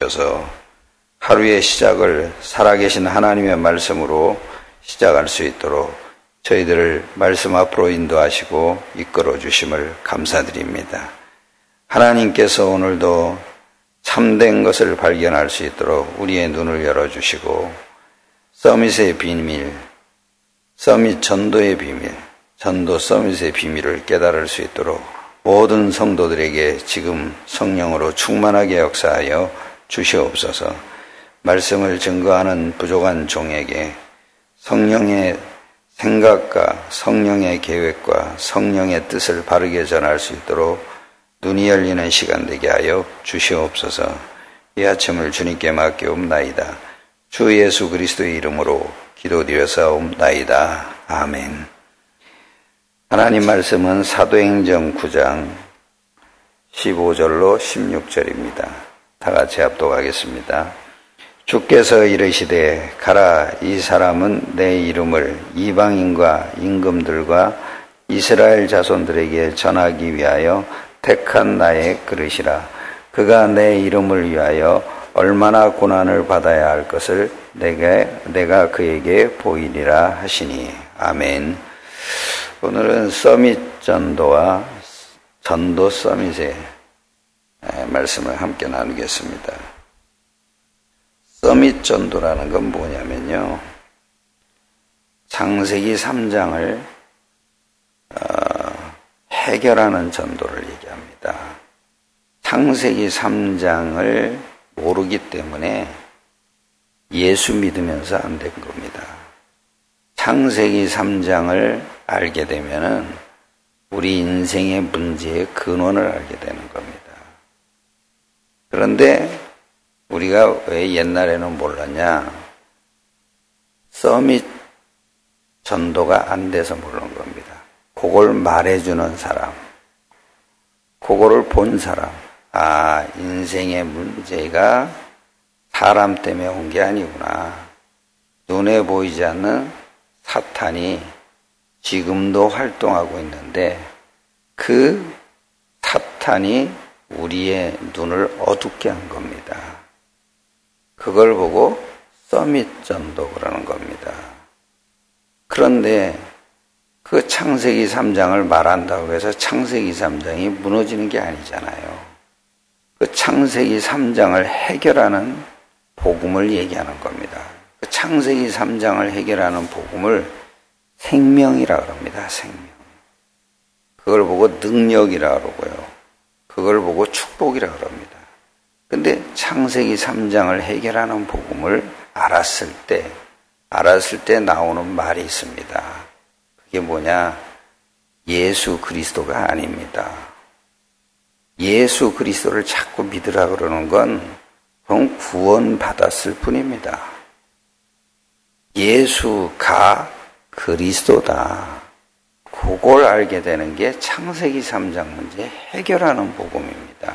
주셔서 하루의 시작을 살아계신 하나님의 말씀으로 시작할 수 있도록 저희들을 말씀 앞으로 인도하시고 이끌어 주심을 감사드립니다. 하나님께서 오늘도 참된 것을 발견할 수 있도록 우리의 눈을 열어주시고 서밋의 비밀, 서밋 전도의 비밀, 전도 서밋의 비밀을 깨달을 수 있도록 모든 성도들에게 지금 성령으로 충만하게 역사하여 주시옵소서. 말씀을 증거하는 부족한 종에게 성령의 생각과 성령의 계획과 성령의 뜻을 바르게 전할 수 있도록 눈이 열리는 시간 되게 하여 주시옵소서. 이 아침을 주님께 맡겨옵나이다. 주 예수 그리스도의 이름으로 기도드려사옵나이다. 아멘. 하나님 말씀은 사도행전 9장 15절로 16절입니다. 다 같이 합독하겠습니다. 주께서 이르시되 가라, 이 사람은 내 이름을 이방인과 임금들과 이스라엘 자손들에게 전하기 위하여 택한 나의 그릇이라. 그가 내 이름을 위하여 얼마나 고난을 받아야 할 것을 내가 그에게 보이리라 하시니. 아멘. 오늘은 서밋 전도와 전도 서밋의 말씀을 함께 나누겠습니다. 서밋 전도라는 건 뭐냐면요, 창세기 3장을 해결하는 전도를 얘기합니다. 창세기 3장을 모르기 때문에 예수 믿으면서 안 된 겁니다. 창세기 3장을 알게 되면은 우리 인생의 문제의 근원을 알게 되는 겁니다. 그런데 우리가 왜 옛날에는 몰랐냐? 서밋 전도가 안 돼서 모르는 겁니다. 그걸 말해주는 사람, 그거를 본 사람, 인생의 문제가 사람 때문에 온 게 아니구나. 눈에 보이지 않는 사탄이 지금도 활동하고 있는데 그 사탄이 우리의 눈을 어둡게 한 겁니다. 그걸 보고 서밋 전도 그러는 겁니다. 그런데 그 창세기 3장을 말한다고 해서 창세기 3장이 무너지는 게 아니잖아요. 그 창세기 3장을 해결하는 복음을 얘기하는 겁니다. 그 창세기 3장을 해결하는 복음을 생명이라 그럽니다. 생명. 그걸 보고 능력이라 그러고요. 그걸 보고 축복이라 그럽니다. 근데 창세기 3장을 해결하는 복음을 알았을 때 나오는 말이 있습니다. 그게 뭐냐? 예수 그리스도가 아닙니다. 예수 그리스도를 자꾸 믿으라 그러는 건 그건 구원받았을 뿐입니다. 예수가 그리스도다. 그걸 알게 되는 게 창세기 3장 문제 해결하는 복음입니다.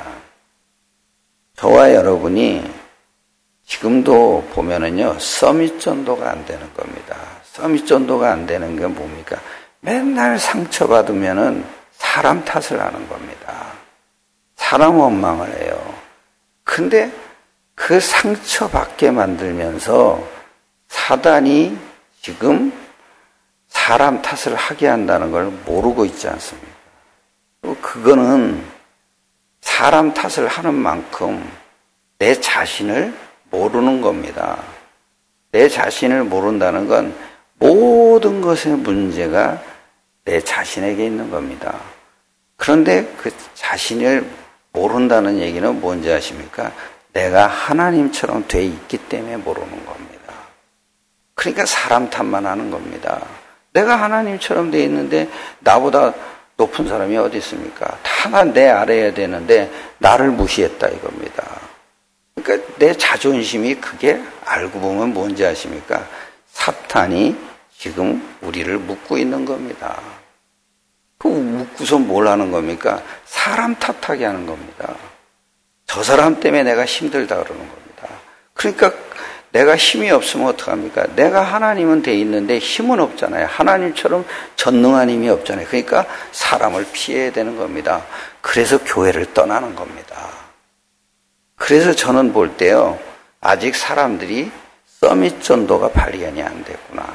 저와 여러분이 지금도 보면은요, 서밋 전도가 안 되는 겁니다. 서밋 전도가 안 되는 게 뭡니까? 맨날 상처받으면은 사람 탓을 하는 겁니다. 사람 원망을 해요. 근데 그 상처받게 만들면서 사단이 지금 사람 탓을 하게 한다는 걸 모르고 있지 않습니까? 그거는 사람 탓을 하는 만큼 내 자신을 모르는 겁니다. 내 자신을 모른다는 건 모든 것의 문제가 내 자신에게 있는 겁니다. 그런데 그 자신을 모른다는 얘기는 뭔지 아십니까? 내가 하나님처럼 돼 있기 때문에 모르는 겁니다. 그러니까 사람 탓만 하는 겁니다. 내가 하나님처럼 돼 있는데 나보다 높은 사람이 어디 있습니까? 다 내 아래야 되는데 나를 무시했다 이겁니다. 그러니까 내 자존심이 그게 알고 보면 뭔지 아십니까? 사탄이 지금 우리를 묶고 있는 겁니다. 그 묶고서 뭘 하는 겁니까? 사람 탓하게 하는 겁니다. 저 사람 때문에 내가 힘들다 그러는 겁니다. 그러니까 내가 힘이 없으면 어떡합니까? 내가 하나님은 돼 있는데 힘은 없잖아요. 하나님처럼 전능한 힘이 없잖아요. 그러니까 사람을 피해야 되는 겁니다. 그래서 교회를 떠나는 겁니다. 그래서 저는 볼 때요, 아직 사람들이 서밋 전도가 발견이 안 됐구나.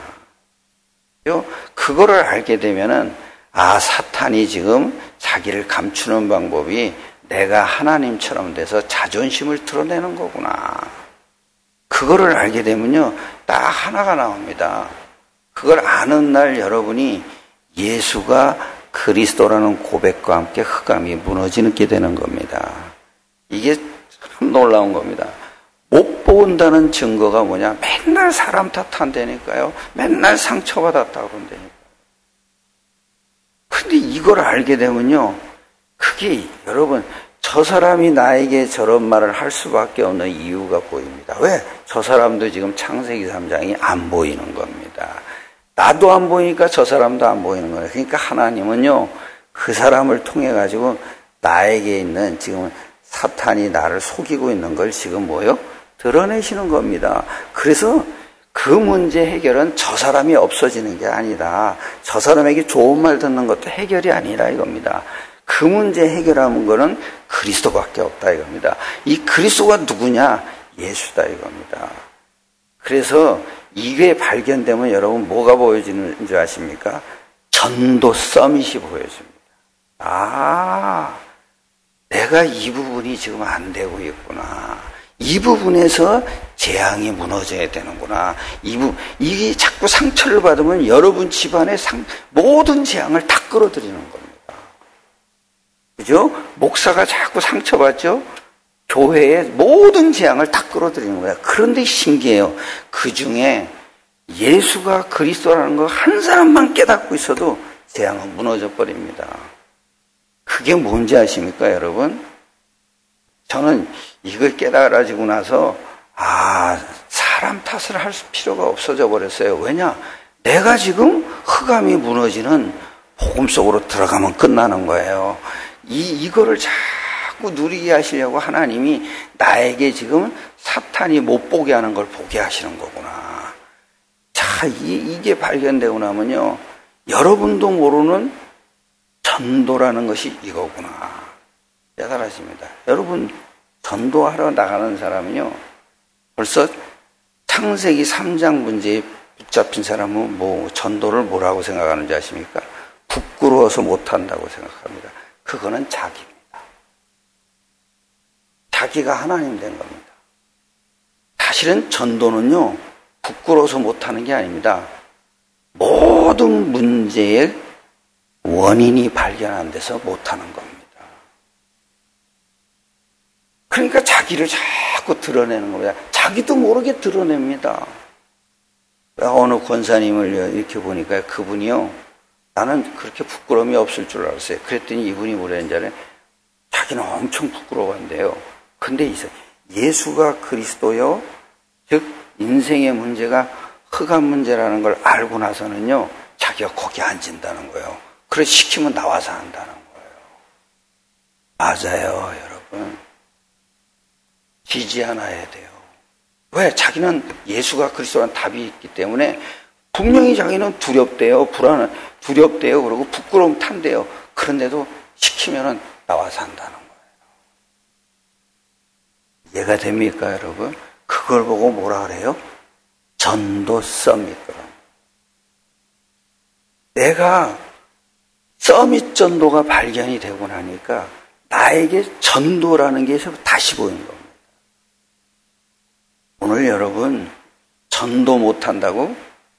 그거를 알게 되면은, 사탄이 지금 자기를 감추는 방법이 내가 하나님처럼 돼서 자존심을 드러내는 거구나. 그거를 알게 되면요, 딱 하나가 나옵니다. 그걸 아는 날 여러분이 예수가 그리스도라는 고백과 함께 흑암이 무너지게 되는 겁니다. 이게 참 놀라운 겁니다. 못 본다는 증거가 뭐냐? 맨날 사람 탓한다니까요. 맨날 상처받았다고 한다니까요. 근데 이걸 알게 되면요, 그게 여러분, 저 사람이 나에게 저런 말을 할 수밖에 없는 이유가 보입니다. 왜? 저 사람도 지금 창세기 3장이 안 보이는 겁니다. 나도 안 보이니까 저 사람도 안 보이는 거예요. 그러니까 하나님은요, 그 사람을 통해 가지고 나에게 있는 지금 사탄이 나를 속이고 있는 걸 지금 뭐요? 드러내시는 겁니다. 그래서 그 문제 해결은 저 사람이 없어지는 게 아니다. 저 사람에게 좋은 말 듣는 것도 해결이 아니라 이겁니다. 그 문제 해결하는 거는 그리스도밖에 없다 이겁니다. 이 그리스도가 누구냐? 예수다 이겁니다. 그래서 이게 발견되면 여러분 뭐가 보여지는 줄 아십니까? 전도 서밋이 보여집니다. 내가 이 부분이 지금 안 되고 있구나. 이 부분에서 재앙이 무너져야 되는구나. 이게 자꾸 상처를 받으면 여러분 집안의 모든 재앙을 다 끌어들이는 겁니다. 그죠? 목사가 자꾸 상처받죠? 교회의 모든 재앙을 다 끌어들이는 거야. 그런데 신기해요. 그 중에 예수가 그리스도라는 거 한 사람만 깨닫고 있어도 재앙은 무너져 버립니다. 그게 뭔지 아십니까, 여러분? 저는 이걸 깨달아지고 나서 사람 탓을 할 필요가 없어져 버렸어요. 왜냐? 내가 지금 흑암이 무너지는 복음 속으로 들어가면 끝나는 거예요. 이거를 자꾸 누리게 하시려고 하나님이 나에게 지금 사탄이 못 보게 하는 걸 보게 하시는 거구나. 자, 이게 발견되고 나면요, 여러분도 모르는 전도라는 것이 이거구나. 깨달아집니다. 여러분, 전도하러 나가는 사람은요, 벌써 창세기 3장 문제에 붙잡힌 사람은 전도를 뭐라고 생각하는지 아십니까? 부끄러워서 못한다고 생각합니다. 그거는 자기입니다. 자기가 하나님 된 겁니다. 사실은 전도는요, 부끄러워서 못하는 게 아닙니다. 모든 문제의 원인이 발견 안 돼서 못하는 겁니다. 그러니까 자기를 자꾸 드러내는 겁니다. 자기도 모르게 드러냅니다. 어느 권사님을 이렇게 보니까 그분이요, 나는 그렇게 부끄러움이 없을 줄 알았어요. 그랬더니 이분이 뭐라는지 알아요? 자기는 엄청 부끄러워한대요. 근데 예수가 그리스도요, 즉 인생의 문제가 흑암 문제라는 걸 알고 나서는요, 자기가 거기 앉는다는 거예요. 그래서 시키면 나와서 한다는 거예요. 맞아요, 여러분. 지지 않아야 돼요. 왜? 자기는 예수가 그리스도라는 답이 있기 때문에 분명히 자기는 두렵대요. 두렵대요. 그리고 부끄러움 탄대요. 그런데도 시키면은 나와서 한다는 거예요. 이해가 됩니까, 여러분? 그걸 보고 뭐라 그래요? 전도 서밋. 내가 서밋 전도가 발견이 되고 나니까 나에게 전도라는 게 다시 보이는 겁니다. 오늘 여러분, 전도 못한다고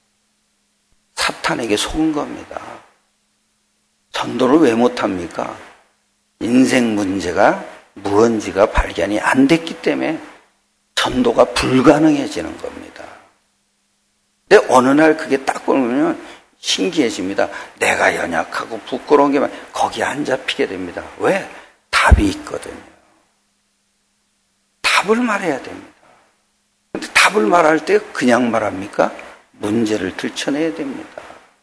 사탄에게 속은 겁니다. 전도를 왜 못합니까? 인생 문제가 무언지가 발견이 안 됐기 때문에 전도가 불가능해지는 겁니다. 근데 어느 날 그게 딱 보면 신기해집니다. 내가 연약하고 부끄러운 게 거기 안 잡히게 됩니다. 왜? 답이 있거든요. 답을 말해야 됩니다. 근데 답을 말할 때 그냥 말합니까? 문제를 들춰내야 됩니다.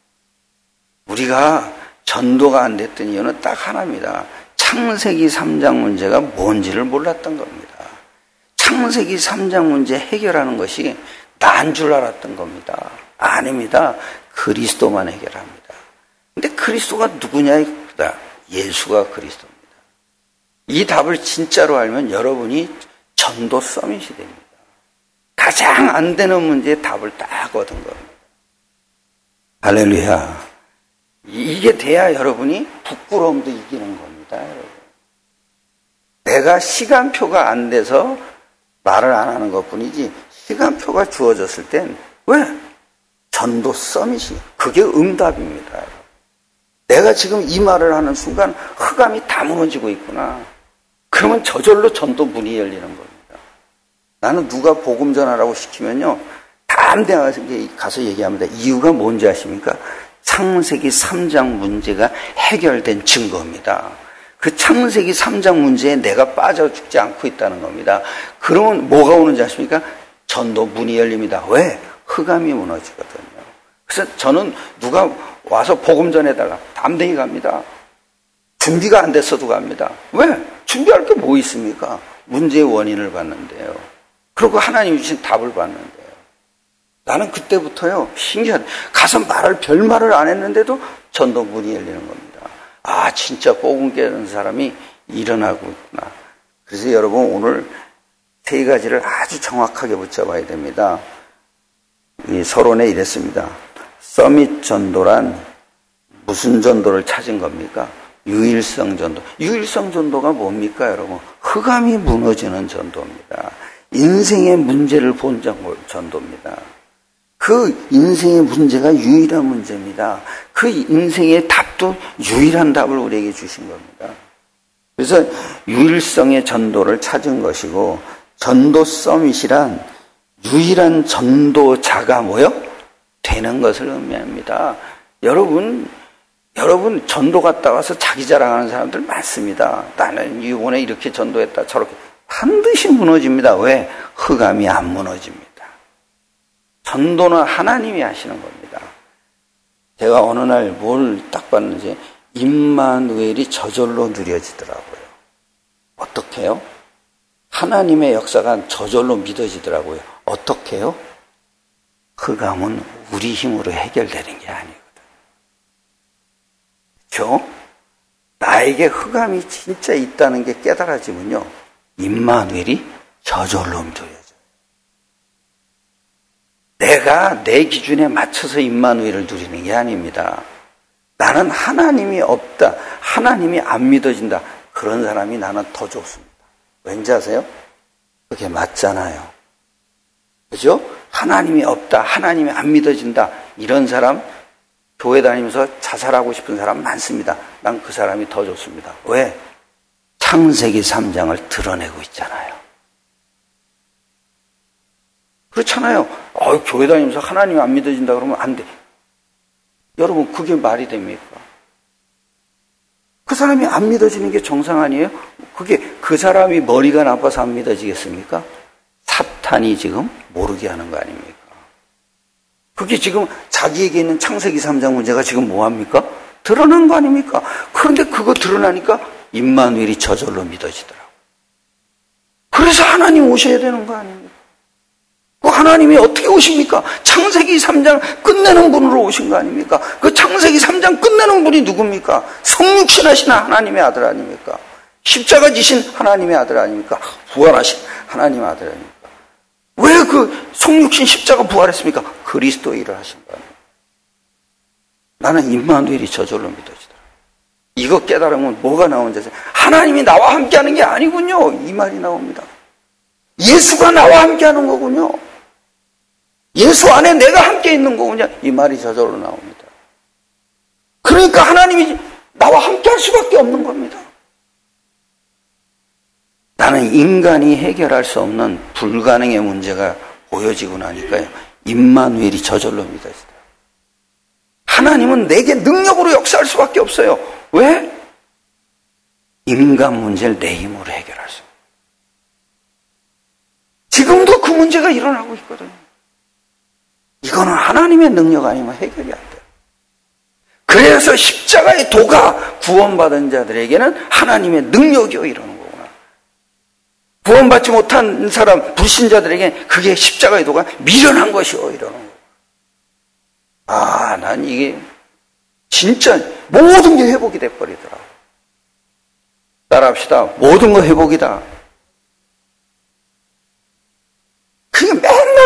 우리가 전도가 안 됐던 이유는 딱 하나입니다. 창세기 3장 문제가 뭔지를 몰랐던 겁니다. 창세기 3장 문제 해결하는 것이 난 줄 알았던 겁니다. 아닙니다. 그리스도만 해결합니다. 근데 그리스도가 누구냐? 예수가 그리스도입니다. 이 답을 진짜로 알면 여러분이 전도 서밋이 됩니다. 가장 안 되는 문제에 답을 딱 얻은 겁니다. 할렐루야. 이게 돼야 여러분이 부끄러움도 이기는 겁니다, 여러분. 내가 시간표가 안 돼서 말을 안 하는 것 뿐이지, 시간표가 주어졌을 땐, 왜? 전도 서밋이, 그게 응답입니다. 내가 지금 이 말을 하는 순간 흑암이 다 무너지고 있구나. 그러면 저절로 전도 문이 열리는 겁니다. 나는 누가 복음 전하라고 시키면요, 담대 가서 얘기합니다. 이유가 뭔지 아십니까? 창세기 3장 문제가 해결된 증거입니다. 그 창세기 3장 문제에 내가 빠져 죽지 않고 있다는 겁니다. 그러면 뭐가 오는지 아십니까? 전도 문이 열립니다. 왜? 흑암이 무너지거든요. 그래서 저는 누가 와서 복음 전해달라 담대히 갑니다. 준비가 안 됐어도 갑니다. 왜? 준비할 게 뭐 있습니까? 문제의 원인을 봤는데요. 그리고 하나님이 주신 답을 봤는데요. 나는 그때부터요, 신기하다. 가서 별말을 안 했는데도 전도 문이 열리는 겁니다. 아, 진짜 복음 깨는 사람이 일어나고 있구나. 그래서 여러분, 오늘 세 가지를 아주 정확하게 붙잡아야 됩니다. 이 서론에 이랬습니다. 서밋 전도란 무슨 전도를 찾은 겁니까? 유일성 전도. 유일성 전도가 뭡니까, 여러분? 흑암이 무너지는 전도입니다. 인생의 문제를 본 전도입니다. 그 인생의 문제가 유일한 문제입니다. 그 인생의 답도 유일한 답을 우리에게 주신 겁니다. 그래서 유일성의 전도를 찾은 것이고, 전도 서밋이란 유일한 전도자가 뭐요? 되는 것을 의미합니다. 여러분 전도 갔다 와서 자기 자랑하는 사람들 많습니다. 나는 이번에 이렇게 전도했다 저렇게. 반드시 무너집니다. 왜? 흑암이 안 무너집니다. 전도는 하나님이 하시는 겁니다. 제가 어느 날 뭘 딱 봤는지 임마누엘이 저절로 누려지더라고요. 어떻게 해요? 하나님의 역사가 저절로 믿어지더라고요. 어떻게 해요? 흑암은 우리 힘으로 해결되는 게 아니거든. 그렇죠? 나에게 흑암이 진짜 있다는 게 깨달아지면요, 임마누엘이 저절로 누려져요. 내가 내 기준에 맞춰서 임마누엘을 누리는 게 아닙니다. 나는 하나님이 없다, 하나님이 안 믿어진다, 그런 사람이 나는 더 좋습니다. 왠지 아세요? 그게 맞잖아요. 그죠? 하나님이 없다, 하나님이 안 믿어진다, 이런 사람, 교회 다니면서 자살하고 싶은 사람 많습니다. 난 그 사람이 더 좋습니다. 왜? 창세기 3장을 드러내고 있잖아요. 그렇잖아요. 교회 다니면서 하나님이 안 믿어진다 그러면 안 돼. 여러분, 그게 말이 됩니까? 그 사람이 안 믿어지는 게 정상 아니에요? 그게 그 사람이 머리가 나빠서 안 믿어지겠습니까? 사탄이 지금 모르게 하는 거 아닙니까? 그게 지금 자기에게 있는 창세기 3장 문제가 지금 뭐합니까? 드러난 거 아닙니까? 그런데 그거 드러나니까 임마누엘이 저절로 믿어지더라고요. 그래서 하나님 오셔야 되는 거 아닙니까? 그 하나님이 어떻게 오십니까? 창세기 3장 끝내는 분으로 오신 거 아닙니까? 그 창세기 3장 끝내는 분이 누굽니까? 성육신하신 하나님의 아들 아닙니까? 십자가 지신 하나님의 아들 아닙니까? 부활하신 하나님의 아들 아닙니까? 왜 그 성육신 십자가 부활했습니까? 그리스도 일을 하신 거 아닙니까? 나는 임마누엘이 저절로 믿어지더라. 이거 깨달으면 뭐가 나오는지 아세요? 하나님이 나와 함께하는 게 아니군요. 이 말이 나옵니다. 예수가 나와 함께하는 거군요. 예수 안에 내가 함께 있는 거군요. 이 말이 저절로 나옵니다. 그러니까 하나님이 나와 함께할 수밖에 없는 겁니다. 나는 인간이 해결할 수 없는 불가능의 문제가 보여지고 나니까요, 임마누엘이 저절로 믿어지더라고요. 하나님은 내게 능력으로 역사할 수밖에 없어요. 왜? 인간 문제를 내 힘으로 해결할 수. 지금도 그 문제가 일어나고 있거든요. 이거는 하나님의 능력 아니면 해결이 안 돼요. 그래서 십자가의 도가 구원받은 자들에게는 하나님의 능력이요 이러는 거구나. 구원받지 못한 사람, 불신자들에게는 그게 십자가의 도가 미련한 것이요 이러는 거구나. 아, 난 이게 진짜 모든 게 회복이 돼버리더라고. 따라합시다. 모든 거 회복이다.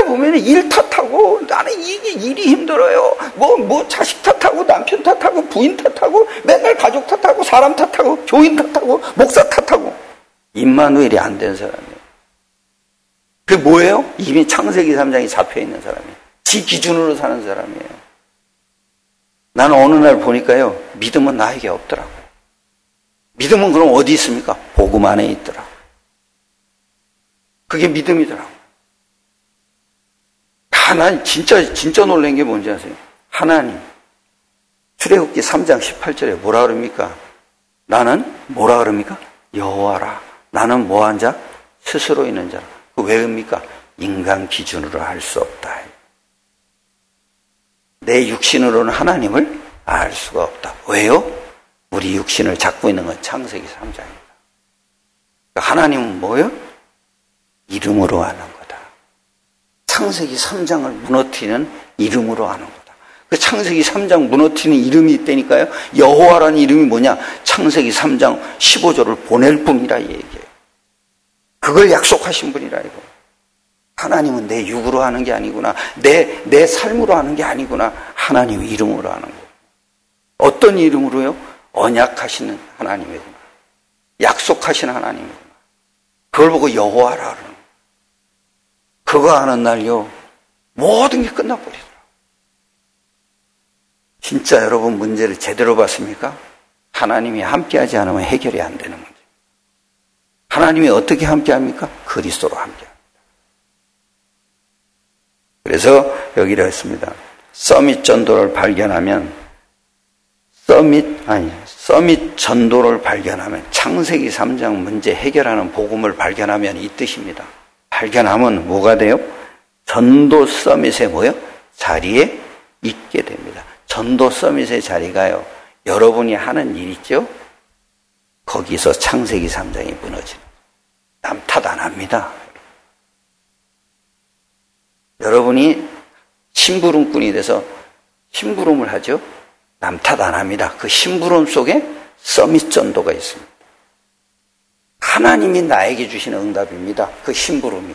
보면 일 탓하고 나는 이게 일이 힘들어요. 뭐 자식 탓하고 남편 탓하고 부인 탓하고 맨날 가족 탓하고 사람 탓하고 교인 탓하고 목사 탓하고 임마누엘이 안 된 사람이에요. 그게 뭐예요? 이미 창세기 3장이 잡혀있는 사람이에요. 지 기준으로 사는 사람이에요. 나는 어느 날 보니까요, 믿음은 나에게 없더라고요. 믿음은 그럼 어디 있습니까? 복음 안에 있더라고요. 그게 믿음이더라고요. 난 진짜 놀란 게 뭔지 아세요? 하나님. 출애굽기 3장 18절에 뭐라 그럽니까? 나는 뭐라 그럽니까? 여호와라. 나는 뭐한 자? 스스로 있는 자라. 그 왜 읍니까? 인간 기준으로 할 수 없다. 내 육신으로는 하나님을 알 수가 없다. 왜요? 우리 육신을 잡고 있는 건 창세기 3장입니다. 하나님은 뭐예요? 이름으로 아는 거다. 창세기 3장을 무너뜨리는 이름으로 아는 거다. 그 창세기 3장 무너뜨리는 이름이 있다니까요. 여호와라는 이름이 뭐냐? 창세기 3장 15절을 보낼 뿐이라 이 얘기예요. 그걸 약속하신 분이라 이거. 하나님은 내 육으로 하는 게 아니구나. 내 삶으로 하는 게 아니구나. 하나님 이름으로 하는 거예요. 어떤 이름으로요? 언약하시는 하나님이구나. 약속하시는 하나님이구나. 그걸 보고 여호와라 그러는 거예요. 그거 하는 날요, 모든 게 끝나버리더라고요. 진짜 여러분 문제를 제대로 봤습니까? 하나님이 함께하지 않으면 해결이 안 되는 문제. 하나님이 어떻게 함께합니까? 그리스도로 함께합니다. 그래서 여기를 했습니다. 서밋 전도를 발견하면 서밋 전도를 발견하면 창세기 3장 문제 해결하는 복음을 발견하면 이 뜻입니다. 발견하면 뭐가 돼요? 전도 서밋에 뭐요? 자리에 있게 됩니다. 전도 서밋의 자리가요, 여러분이 하는 일 있죠? 거기서 창세기 3장이 무너지는. 남 탓 안 합니다. 여러분이 심부름꾼이 돼서 심부름을 하죠? 남 탓 안 합니다. 그 심부름 속에 서밋 전도가 있습니다. 하나님이 나에게 주시는 응답입니다. 그 심부름이.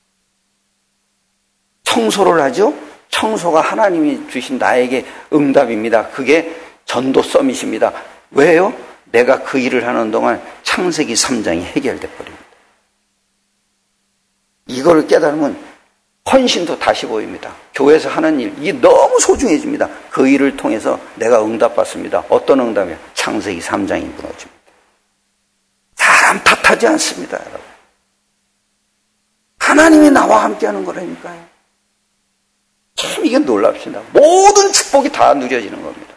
청소를 하죠? 청소가 하나님이 주신 나에게 응답입니다. 그게 전도 서밋입니다. 왜요? 내가 그 일을 하는 동안 창세기 3장이 해결돼 버립니다. 이걸 깨달으면 헌신도 다시 보입니다. 교회에서 하는 일, 이게 너무 소중해집니다. 그 일을 통해서 내가 응답받습니다. 어떤 응답이요? 창세기 3장이 무너집니다. 사람 탓하지 않습니다, 여러분. 하나님이 나와 함께하는 거라니까요. 참 이게 놀랍습니다. 모든 축복이 다 누려지는 겁니다.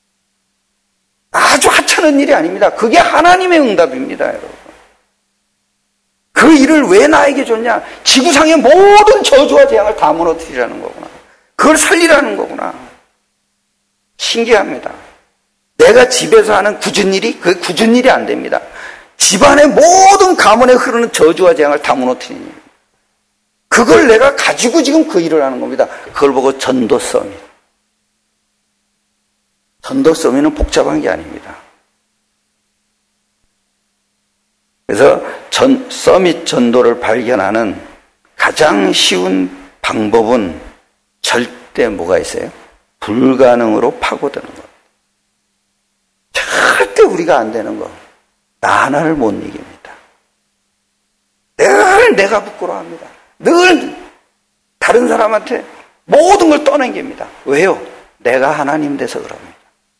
아주 하찮은 일이 아닙니다. 그게 하나님의 응답입니다, 여러분. 그 일을 왜 나에게 줬냐? 지구상의 모든 저주와 재앙을 다 무너뜨리라는 거구나. 그걸 살리라는 거구나. 신기합니다. 내가 집에서 하는 굳은 일이 그게 굳은 일이 안 됩니다. 집안의 모든 가문에 흐르는 저주와 재앙을 다 무너뜨리는 일. 그걸 내가 가지고 지금 그 일을 하는 겁니다. 그걸 보고 전도 서밋. 전도 서밋은 복잡한 게 아닙니다. 그래서 서밋 전도를 발견하는 가장 쉬운 방법은 절대 뭐가 있어요? 불가능으로 파고드는 것. 절대 우리가 안 되는 거. 나 하나를 못 이깁니다. 늘 내가 부끄러워합니다. 늘 다른 사람한테 모든 걸 떠넘깁니다. 왜요? 내가 하나님 돼서 그럽니다.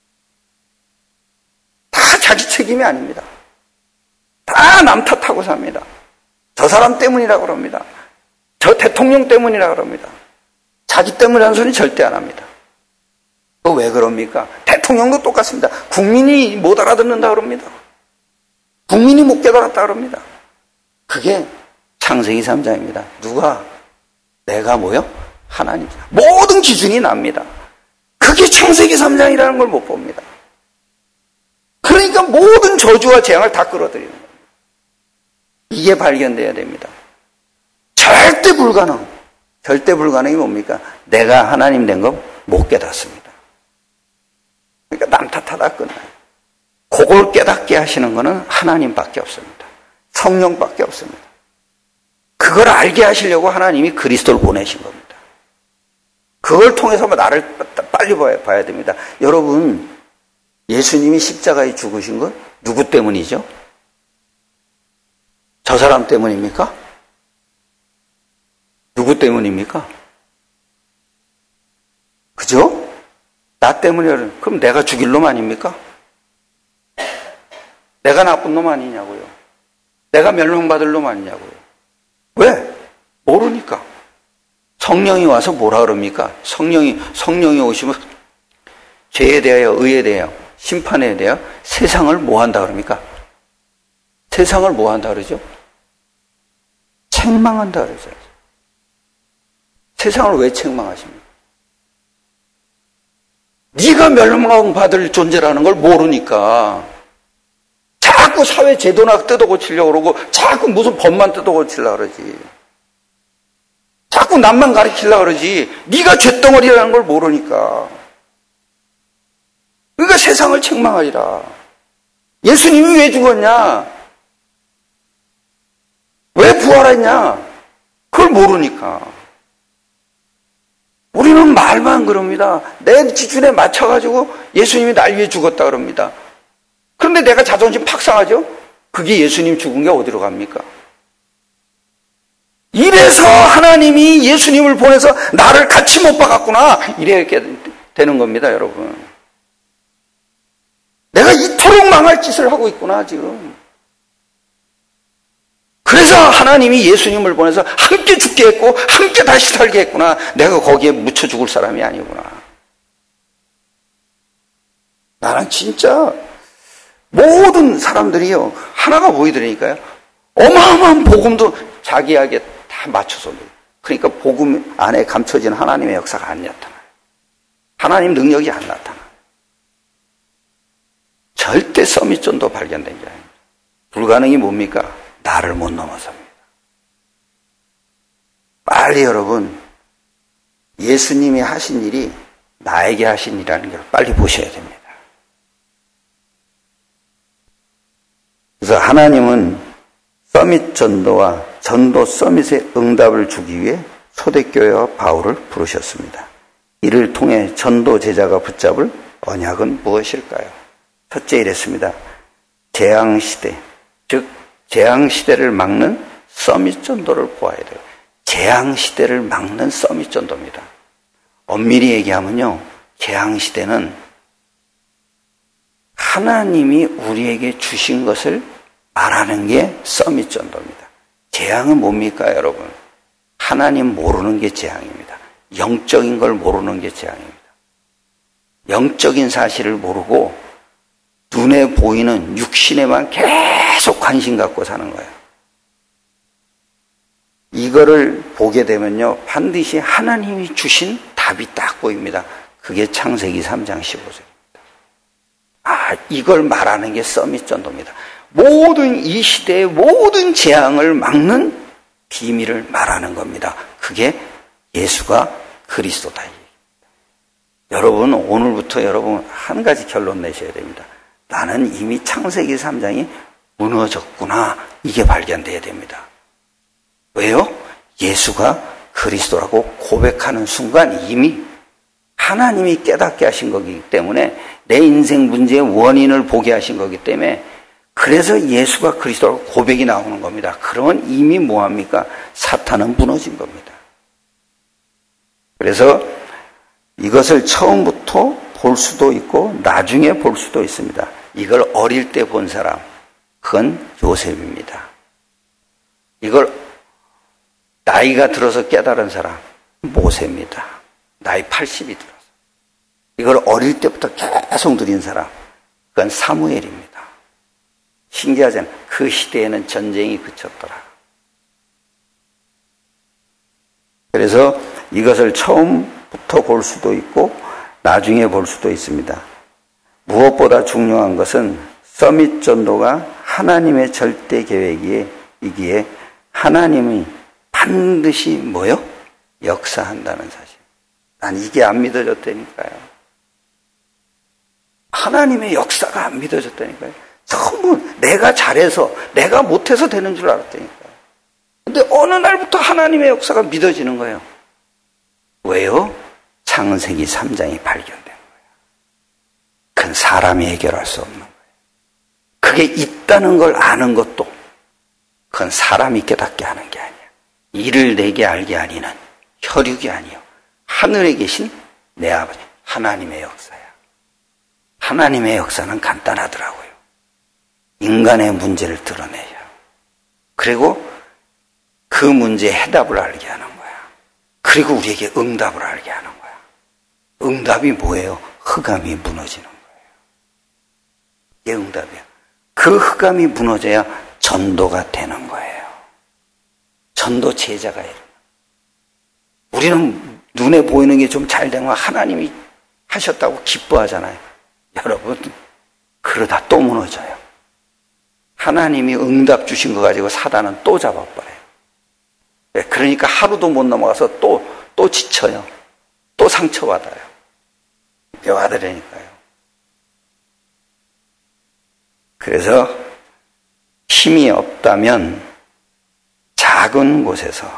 다 자기 책임이 아닙니다. 다 남 탓하고 삽니다. 저 사람 때문이라고 그럽니다. 저 대통령 때문이라고 그럽니다. 자기 때문이라는 소리 절대 안 합니다. 또 왜 그럽니까? 대통령도 똑같습니다. 국민이 못 알아듣는다 그럽니다. 국민이 못 깨달았다 그럽니다. 그게 창세기 3장입니다. 누가? 내가 뭐요? 하나님. 모든 기준이 납니다. 그게 창세기 3장이라는 걸 못 봅니다. 그러니까 모든 저주와 재앙을 다 끌어들이는 겁니다. 이게 발견돼야 됩니다. 절대 불가능. 절대 불가능이 뭡니까? 내가 하나님 된 거 못 깨닫습니다. 그러니까 남 탓하다 끝나요. 그걸 깨닫게 하시는 거는 하나님밖에 없습니다. 성령밖에 없습니다. 그걸 알게 하시려고 하나님이 그리스도를 보내신 겁니다. 그걸 통해서 나를 빨리 봐야 됩니다. 여러분, 예수님이 십자가에 죽으신 건 누구 때문이죠? 저 사람 때문입니까? 누구 때문입니까? 그죠? 나 때문에. 그럼 내가 죽일 놈 아닙니까? 내가 나쁜 놈 아니냐고요. 내가 멸망받을 놈 아니냐고요. 왜? 모르니까. 성령이 와서 뭐라 그럽니까? 성령이 오시면 죄에 대하여, 의에 대하여, 심판에 대하여 세상을 뭐 한다 그럽니까? 세상을 뭐 한다 그러죠? 책망한다 그러죠. 세상을 왜 책망하십니까? 네가 멸망받을 존재라는 걸 모르니까 자꾸 사회 제도나 뜯어고치려고 그러고 자꾸 무슨 법만 뜯어고치려고 그러지. 자꾸 남만 가르치려고 그러지. 네가 쇳덩어리라는 걸 모르니까. 그러니까 세상을 책망하리라. 예수님이 왜 죽었냐? 왜 부활했냐? 그걸 모르니까. 우리는 말만 그럽니다. 내 기준에 맞춰가지고 예수님이 날 위해 죽었다 그럽니다. 그런데 내가 자존심 팍 상하죠? 그게 예수님 죽은 게 어디로 갑니까? 이래서 하나님이 예수님을 보내서 나를 같이 못 박았구나. 이렇게 되는 겁니다, 여러분. 내가 이토록 망할 짓을 하고 있구나, 지금. 그래서 하나님이 예수님을 보내서 함께 죽게 했고 함께 다시 살게 했구나. 내가 거기에 묻혀 죽을 사람이 아니구나. 나는 진짜 모든 사람들이요 하나가 보이더라니까요. 어마어마한 복음도 자기에게 다 맞춰서. 그러니까 복음 안에 감춰진 하나님의 역사가 안 나타나요. 하나님 능력이 안 나타나요. 절대 서밋존도 발견된 게 아닙니다. 불가능이 뭡니까? 나를 못 넘어섭니다. 빨리 여러분, 예수님이 하신 일이 나에게 하신 일이라는 걸 빨리 보셔야 됩니다. 그래서 하나님은 서밋 전도와 전도 서밋의 응답을 주기 위해 초대교회와 바울을 부르셨습니다. 이를 통해 전도 제자가 붙잡을 언약은 무엇일까요? 첫째 이랬습니다. 재앙시대, 즉 재앙시대를 막는 서밋 전도를 보아야 돼요. 재앙시대를 막는 서밋 전도입니다. 엄밀히 얘기하면요, 재앙시대는 하나님이 우리에게 주신 것을 말하는 게 서밋 전도입니다. 재앙은 뭡니까, 여러분? 하나님 모르는 게 재앙입니다. 영적인 걸 모르는 게 재앙입니다. 영적인 사실을 모르고 눈에 보이는 육신에만 계속 관심 갖고 사는 거예요. 이거를 보게 되면요, 반드시 하나님이 주신 답이 딱 보입니다. 그게 창세기 3장 15절입니다. 이걸 말하는 게 서밋 전도입니다. 모든 이 시대의 모든 재앙을 막는 비밀을 말하는 겁니다. 그게 예수가 그리스도다. 여러분, 오늘부터 여러분 한 가지 결론 내셔야 됩니다. 나는 이미 창세기 3장이 무너졌구나. 이게 발견돼야 됩니다. 왜요? 예수가 그리스도라고 고백하는 순간 이미 하나님이 깨닫게 하신 거기 때문에, 내 인생 문제의 원인을 보게 하신 거기 때문에, 그래서 예수가 그리스도라고 고백이 나오는 겁니다. 그러면 이미 뭐합니까? 사탄은 무너진 겁니다. 그래서 이것을 처음부터 볼 수도 있고 나중에 볼 수도 있습니다. 이걸 어릴 때 본 사람, 그건 요셉입니다. 이걸 나이가 들어서 깨달은 사람, 모세입니다. 나이 80이 들어서. 이걸 어릴 때부터 계속 누린 사람, 그건 사무엘입니다. 신기하잖아요. 그 시대에는 전쟁이 그쳤더라. 그래서 이것을 처음부터 볼 수도 있고 나중에 볼 수도 있습니다. 무엇보다 중요한 것은 서밋 전도가 하나님의 절대 계획이기에 하나님이 반드시 뭐요? 역사한다는 사실. 난 이게 안 믿어졌다니까요. 하나님의 역사가 안 믿어졌다니까요. 전부 내가 잘해서, 내가 못해서 되는 줄 알았다니까요. 근데 어느 날부터 하나님의 역사가 믿어지는 거예요. 왜요? 창세기 3장이 발견된 거야. 그건 사람이 해결할 수 없는 거예요. 그게 있다는 걸 아는 것도 그건 사람이 깨닫게 하는 게 아니야. 이를 내게 알게 하니는 혈육이 아니요 하늘에 계신 내 아버지 하나님의 역사야. 하나님의 역사는 간단하더라고요. 인간의 문제를 드러내요. 그리고 그 문제에 해답을 알게 하는 거야. 그리고 우리에게 응답을 알게 하는 거야. 응답이 뭐예요? 흑암이 무너지는 거예요. 이게 응답이야. 그 흑암이 무너져야 전도가 되는 거예요. 전도 제자가 일어나. 우리는 눈에 보이는 게 좀 잘 되면 하나님이 하셨다고 기뻐하잖아요. 여러분, 그러다 또 무너져요. 하나님이 응답 주신 거 가지고 사단은 또 잡아버려요. 그러니까 하루도 못 넘어가서 또 지쳐요. 또 상처받아요. 묘하더라니까요. 그래서 힘이 없다면 작은 곳에서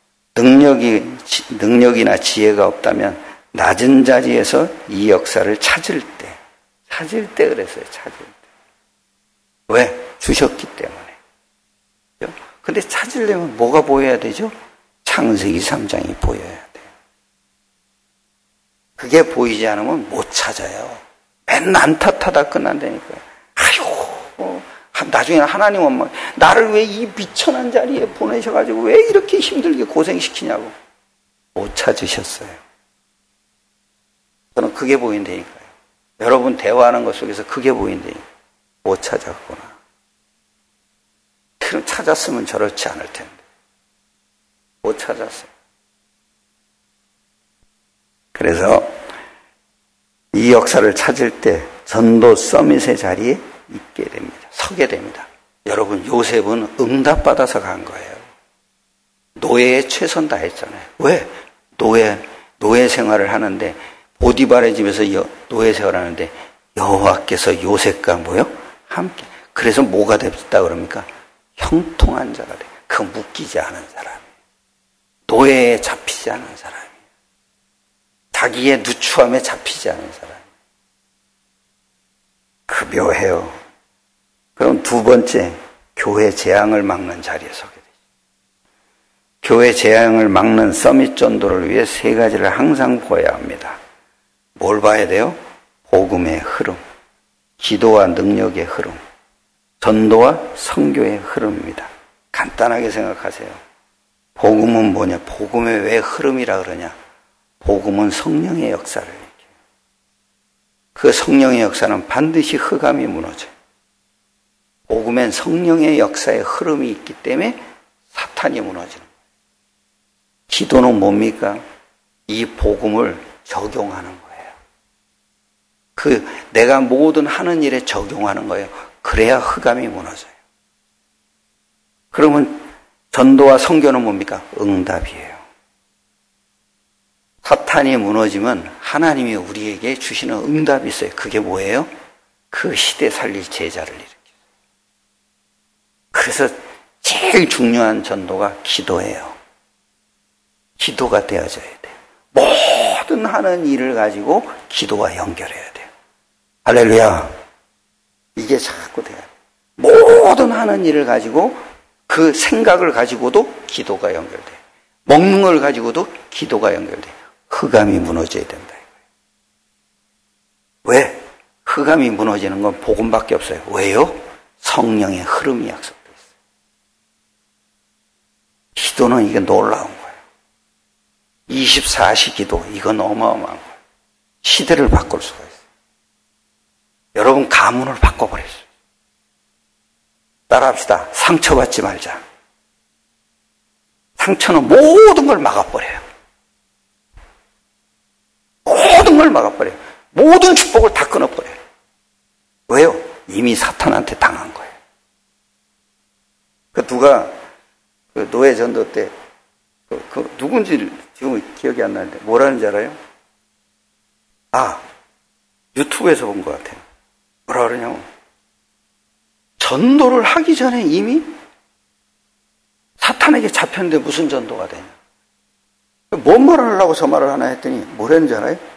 능력이나 지혜가 없다면 낮은 자리에서 이 역사를 찾을 때 그랬어요. 찾을 때. 왜? 주셨기 때문에. 근데 찾으려면 뭐가 보여야 되죠? 창세기 3장이 보여야 돼요. 그게 보이지 않으면 못 찾아요. 맨날 안 탓하다 끝난다니까요. 아이고, 나중에는 하나님은 막 나를 왜 이 비천한 자리에 보내셔가지고 왜 이렇게 힘들게 고생시키냐고. 못 찾으셨어요. 저는 그게 보인다니까요. 여러분 대화하는 것 속에서 그게 보인다니까요. 못 찾았구나. 그럼 찾았으면 저렇지 않을 텐데. 못 찾았어요. 그래서 이 역사를 찾을 때 전도 서밋의 자리에 있게 됩니다. 서게 됩니다. 여러분, 요셉은 응답받아서 간 거예요. 노예에 최선 다했잖아요. 왜? 노예 생활을 하는데 보디발의 집에서 노예 생활을 하는데 여호와께서 요셉과 뭐요? 함께. 그래서 뭐가 됐다 그럽니까? 형통한 자가 돼. 그 묶이지 않은 사람. 노예에 잡히지 않은 사람. 자기의 누추함에 잡히지 않은 사람. 그 묘해요. 그럼 두 번째, 교회 재앙을 막는 자리에 서게 되죠. 교회 재앙을 막는 서밋 전도를 위해 세 가지를 항상 보아야 합니다. 뭘 봐야 돼요? 복음의 흐름, 기도와 능력의 흐름, 전도와 선교의 흐름입니다. 간단하게 생각하세요. 복음은 뭐냐? 복음의 왜 흐름이라 그러냐? 복음은 성령의 역사를 얘기해요. 그 성령의 역사는 반드시 흑암이 무너져요. 복음엔 성령의 역사의 흐름이 있기 때문에 사탄이 무너지는 거예요. 기도는 뭡니까? 이 복음을 적용하는 거예요. 내가 모든 하는 일에 적용하는 거예요. 그래야 흑암이 무너져요. 그러면 전도와 선교는 뭡니까? 응답이에요. 사탄이 무너지면 하나님이 우리에게 주시는 응답이 있어요. 그게 뭐예요? 그 시대 살릴 제자를 일으켜요. 그래서 제일 중요한 전도가 기도예요. 기도가 되어져야 돼요. 모든 하는 일을 가지고 기도와 연결해야 돼요. 할렐루야. 이게 자꾸 돼요. 모든 하는 일을 가지고 그 생각을 가지고도 기도가 연결돼요. 먹는 걸 가지고도 기도가 연결돼요. 흑암이 무너져야 된다. 왜? 흑암이 무너지는 건 복음밖에 없어요. 왜요? 성령의 흐름이 약속돼 있어요. 기도는 이게 놀라운 거예요. 24시 기도, 이건 어마어마한 거예요. 시대를 바꿀 수가 있어요. 여러분 가문을 바꿔버렸어요. 따라합시다. 상처받지 말자. 상처는 모든 걸 막아버려요. 모든 걸 막아버려요. 모든 축복을 다 끊어버려요. 왜요? 이미 사탄한테 당한 거예요. 누가 노예 전도 때 누군지 지금 기억이 안 나는데 뭐라는지 알아요? 유튜브에서 본 것 같아요. 뭐라 그러냐고. 전도를 하기 전에 이미 사탄에게 잡혔는데 무슨 전도가 되냐. 뭔 말을 하려고 저 말을 하나 했더니 뭐라는 줄 알아요?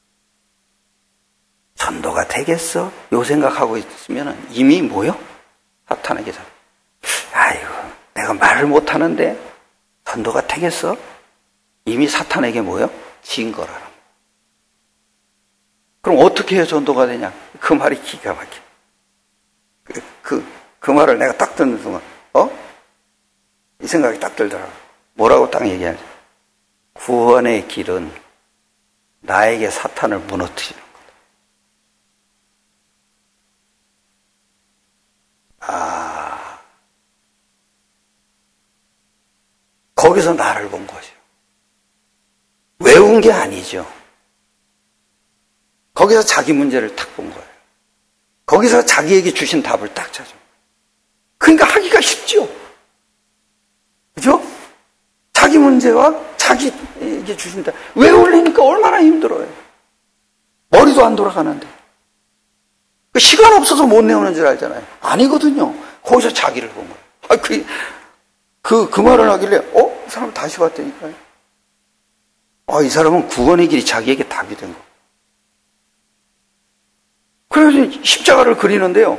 전도가 되겠어? 요 생각하고 있으면 이미 뭐요? 사탄에게 잡혀. 아이고, 내가 말을 못하는데 전도가 되겠어? 이미 사탄에게 뭐요? 진 거라는 거. 그럼 어떻게 해야 전도가 되냐? 그 말이 기가 막혀. 그 말을 내가 딱 듣는 순간, 이 생각이 딱 들더라고. 뭐라고 딱 얘기하지? 구원의 길은 나에게 사탄을 무너뜨리는 거다. 거기서 나를 본 거죠. 외운 게 아니죠. 거기서 자기 문제를 딱 본 거예요. 거기서 자기에게 주신 답을 딱 찾아. 그러니까 하기가 쉽죠. 그죠? 자기 문제와 자기에게 주신 답. 외우려니까 얼마나 힘들어요. 머리도 안 돌아가는데. 시간 없어서 못 내오는 줄 알잖아요. 아니거든요. 거기서 자기를 본 거예요. 그 말을 하길래, 이 사람 다시 봤다니까요. 이 사람은 구원의 길이 자기에게 답이 된 거. 그래서 십자가를 그리는데요.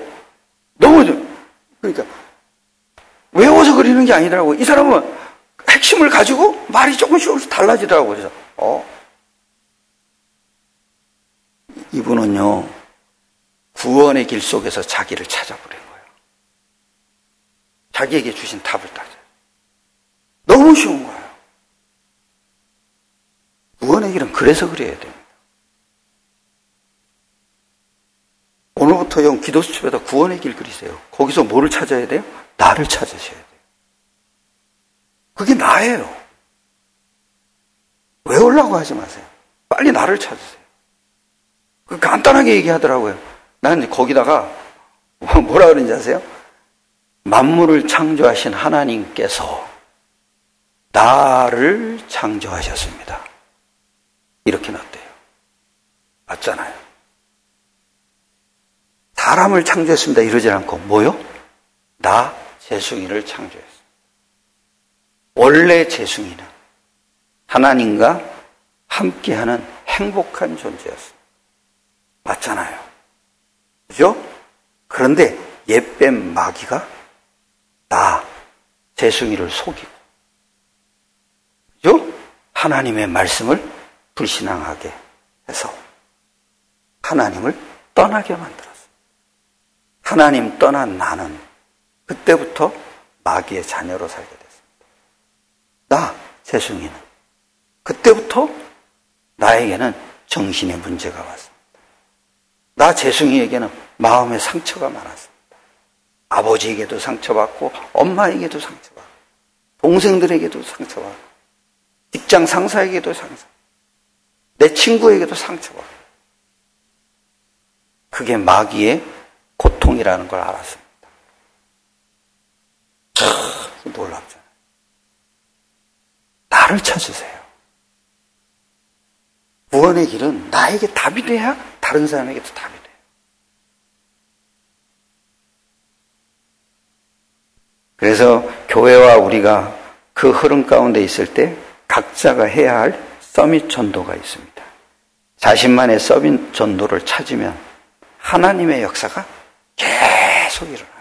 그러니까, 외워서 그리는 게 아니더라고요. 이 사람은 핵심을 가지고 말이 조금씩 달라지더라고요. 그래서, 이분은요, 구원의 길 속에서 자기를 찾아버린 거예요. 자기에게 주신 답을 따져. 너무 쉬운 거예요. 구원의 길은 그래서 그래야 됩니다. 오늘부터 형 기도 수첩에다 구원의 길 그리세요. 거기서 뭐를 찾아야 돼요? 나를 찾으셔야 돼요. 그게 나예요. 외우려고 하지 마세요. 빨리 나를 찾으세요. 간단하게 얘기하더라고요. 나는 거기다가 뭐라 그러는지 아세요? 만물을 창조하신 하나님께서 나를 창조하셨습니다. 이렇게 났대요. 맞잖아요. 사람을 창조했습니다. 이러지 않고 뭐요? 나 재숭이를 창조했어요. 원래 재숭이는 하나님과 함께하는 행복한 존재였어요. 맞잖아요. 그죠? 그런데 옛뱀 마귀가 나 재숭이를 속이고, 그죠? 하나님의 말씀을 불신앙하게 해서 하나님을 떠나게 만들었어요. 하나님 떠난 나는 그때부터 마귀의 자녀로 살게 됐습니다. 나 재숭이는 그때부터 나에게는 정신의 문제가 왔습니다. 나 재숭이에게는 마음의 상처가 많았습니다. 아버지에게도 상처받고 엄마에게도 상처받고 동생들에게도 상처받고 직장 상사에게도 상처받고 내 친구에게도 상처받고 그게 마귀의 고통이라는 걸 알았습니다. 참 놀랍잖아요. 나를 찾으세요. 구원의 길은 나에게 답이 돼야 다른 사람에게도 답이 돼요. 그래서 교회와 우리가 그 흐름 가운데 있을 때 각자가 해야 할 서밋 전도가 있습니다. 자신만의 서밋 전도를 찾으면 하나님의 역사가 계속 일어납니다.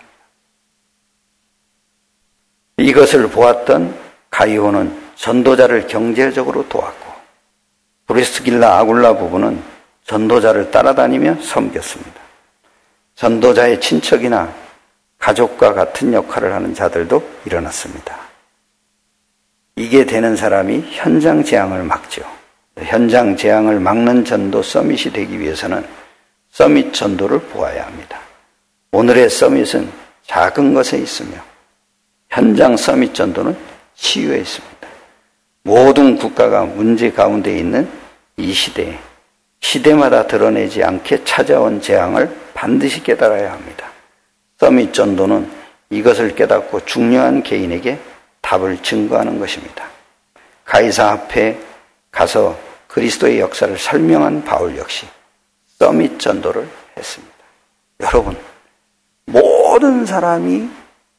이것을 보았던 가이오는 전도자를 경제적으로 도왔고 브리스길라 아굴라 부부는 전도자를 따라다니며 섬겼습니다. 전도자의 친척이나 가족과 같은 역할을 하는 자들도 일어났습니다. 이게 되는 사람이 현장 재앙을 막죠. 현장 재앙을 막는 전도 서밋이 되기 위해서는 서밋 전도를 보아야 합니다. 오늘의 서밋은 작은 것에 있으며 현장 서밋 전도는 치유에 있습니다. 모든 국가가 문제 가운데 있는 이 시대에 시대마다 드러내지 않게 찾아온 재앙을 반드시 깨달아야 합니다. 서밋 전도는 이것을 깨닫고 중요한 개인에게 답을 증거하는 것입니다. 가이사 앞에 가서 그리스도의 역사를 설명한 바울 역시 서밋 전도를 했습니다. 여러분, 모든 사람이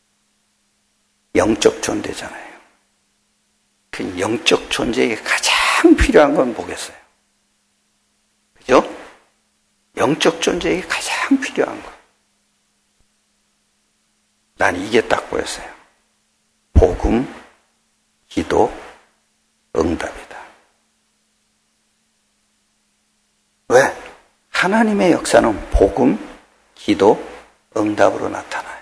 영적 존재잖아요. 그 영적 존재의 가장 가장 필요한 건 뭐겠어요? 그죠? 영적 존재에게 가장 필요한 것. 난 이게 딱 보였어요. 복음, 기도, 응답이다. 왜? 하나님의 역사는 복음, 기도, 응답으로 나타나요.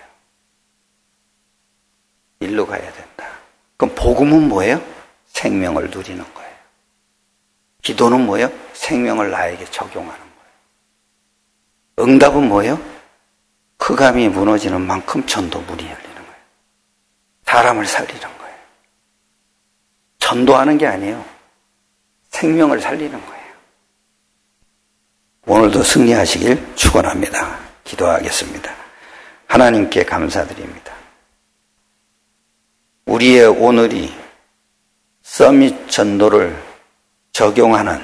일로 가야 된다. 그럼 복음은 뭐예요? 생명을 누리는 거예요. 기도는 뭐예요? 생명을 나에게 적용하는 거예요. 응답은 뭐예요? 흑암이 무너지는 만큼 전도 문이 열리는 거예요. 사람을 살리는 거예요. 전도하는 게 아니에요. 생명을 살리는 거예요. 오늘도 승리하시길 축원합니다. 기도하겠습니다. 하나님께 감사드립니다. 우리의 오늘이 서밋 전도를 적용하는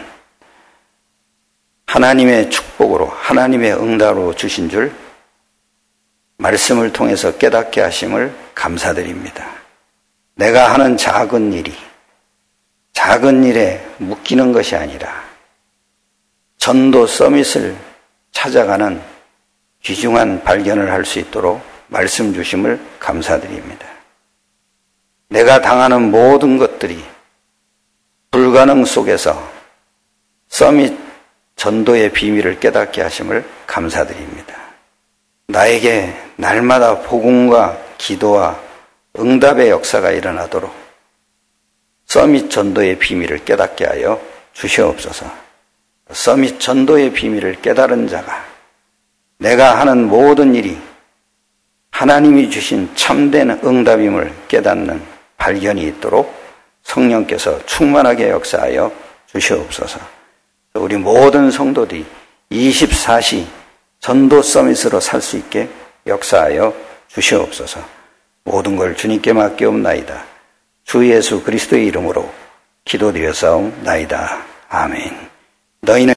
하나님의 축복으로 하나님의 응답으로 주신 줄 말씀을 통해서 깨닫게 하심을 감사드립니다. 내가 하는 작은 일에 묶이는 것이 아니라 전도 서밋을 찾아가는 귀중한 발견을 할 수 있도록 말씀 주심을 감사드립니다. 내가 당하는 모든 것들이 불가능 속에서 서밋 전도의 비밀을 깨닫게 하심을 감사드립니다. 나에게 날마다 복음과 기도와 응답의 역사가 일어나도록 서밋 전도의 비밀을 깨닫게 하여 주시옵소서. 서밋 전도의 비밀을 깨달은 자가 내가 하는 모든 일이 하나님이 주신 참된 응답임을 깨닫는 발견이 있도록 성령께서 충만하게 역사하여 주시옵소서. 우리 모든 성도들이 24시 전도 서밋으로 살 수 있게 역사하여 주시옵소서. 모든 걸 주님께 맡기옵나이다. 주 예수 그리스도의 이름으로 기도드렸사옵나이다. 아멘. 너희는